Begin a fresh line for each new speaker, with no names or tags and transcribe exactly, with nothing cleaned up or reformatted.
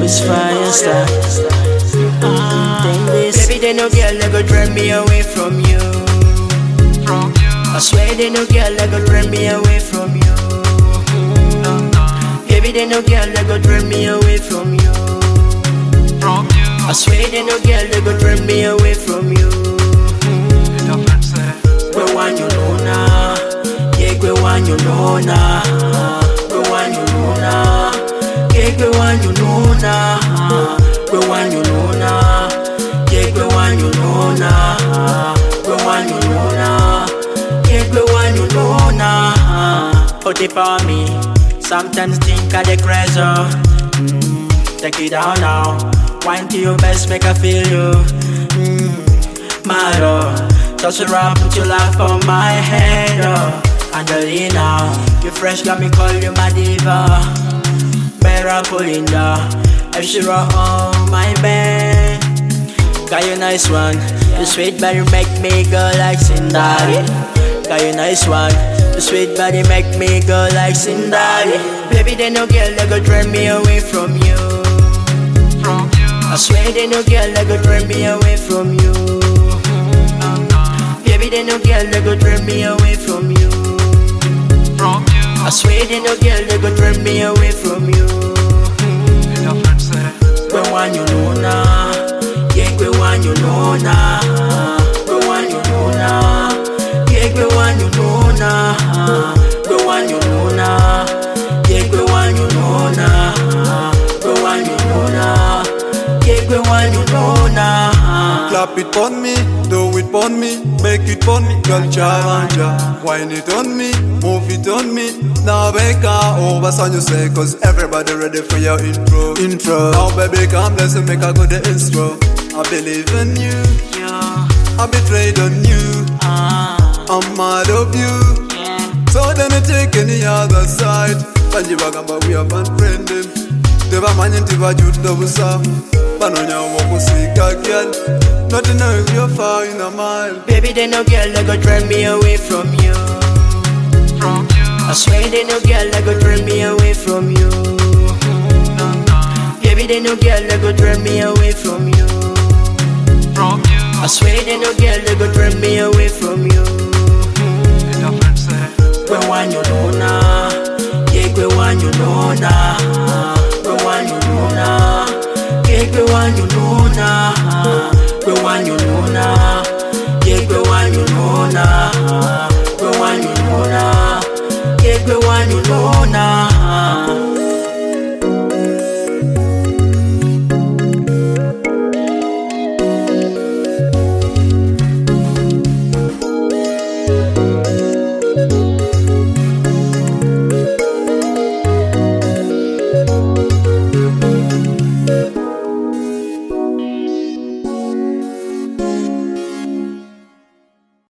always fire star. Baby, they no girl that go drive me away from you. I swear they no girl that go drive me away from you. Baby, they no girl that go drive me away from you. I swear they no girl that go drive me away from you. Go one you know now, yeah, go one you know now, go one you know now, yeah, go one you know now, go one you know now, yeah, go one you know now, go one you know now, yeah, go one you know now. Put it on me, sometimes think I the crazy. Mm, take it down now, wine to your best, make I feel you. Mm, my love. Touch around, put your laugh on my head, oh. Angelina, you fresh, got me call you my diva. Better Polinda, if she rock on my bed. Got you nice one, you sweet body make me go like Cinderella. Got you nice one, you sweet body make me go like Cinderella. Baby, they no girl that go drive me away from you. I swear they no girl that go drive me away from you. Baby, they no girl that go drive me away from you. I swear they no girl that go drive me away from you. Go one you know now, yeah, go one you know now, go one you know now, yeah, go one you know now, go one you know now, yeah, go one you know now, go one you know now, yeah, go one you know now.
Clap it on me, do it on me, make it on me, girl challenger. Wine it on me, move it on me. Now back over son you say, cause everybody ready for your intro. Intro. Now baby come let's make a good intro. I believe in you,
Yeah.
I betrayed on you,
Uh,
I'm mad of you.
yeah.
So then I take any other side. But you but we have unfriended. Teva manyan tiva juda busa. Banonya wako sika girl. Not to know if you're far in a mile.
Baby, they no girl that go drive me away from you. I swear they no girl that go drive me away from you. Baby, they no girl that go drive me away from you. I swear they no girl that go drive me away from you. Go one you know now, yeah, go one you know now, go one you know now, yeah, go one you know now, go one you know now, yeah, go one you know now, go one you know now, yeah, go one you know now.